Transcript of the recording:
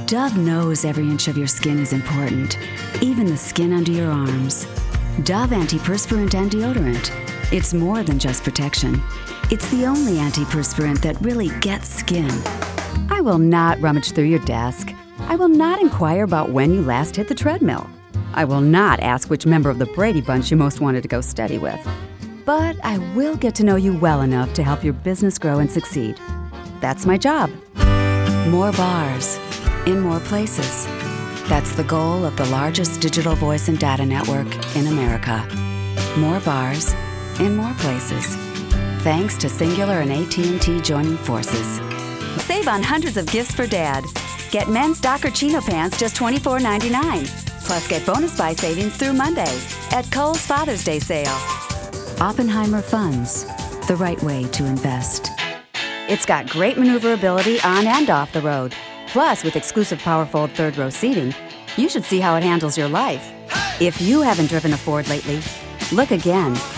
Dove knows every inch of your skin is important, even the skin under your arms. Dove Antiperspirant and Deodorant. It's more than just protection. It's the only antiperspirant that really gets skin. I will not rummage through your desk. I will not inquire about when you last hit the treadmill. I will not ask which member of the Brady Bunch you most wanted to go steady with. But I will get to know you well enough to help your business grow and succeed. That's my job. More bars in more places. That's the goal of the largest digital voice and data network in America. More bars in more places. Thanks to Singular and AT&T joining forces. Save on hundreds of gifts for Dad. Get men's Docker Chino pants just $24.99. Plus get bonus buy savings through Monday at Kohl's Father's Day sale. Oppenheimer Funds, the right way to invest. It's got great maneuverability on and off the road. Plus, with exclusive PowerFold third row seating, you should see how it handles your life. If you haven't driven a Ford lately, look again.